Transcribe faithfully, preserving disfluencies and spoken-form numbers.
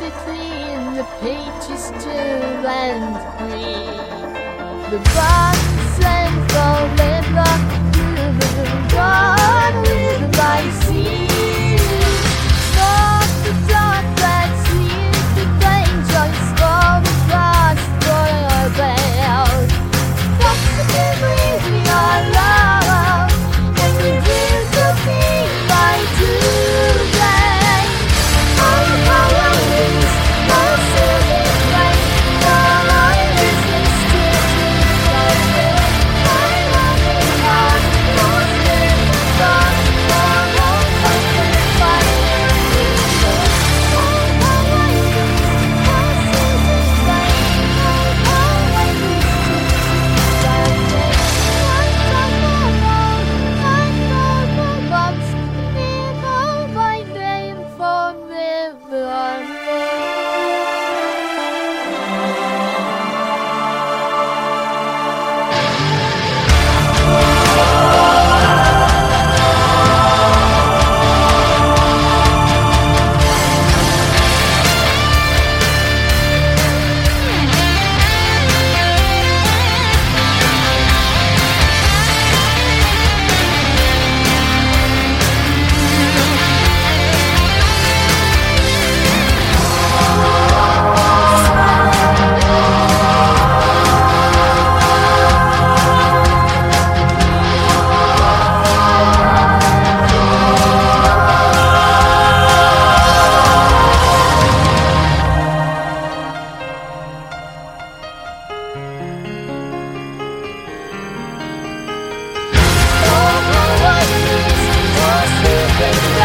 clean, the pages turn and free. The bonds and forever gone with my sea. Not the dark that sees the dangers from across the veil. Not to give me your love, and you give to me my today. All power is all serving right. All I resist is your I love you not, most in the dark. All won't open fire. All power is all serving right. All power is all power is all serving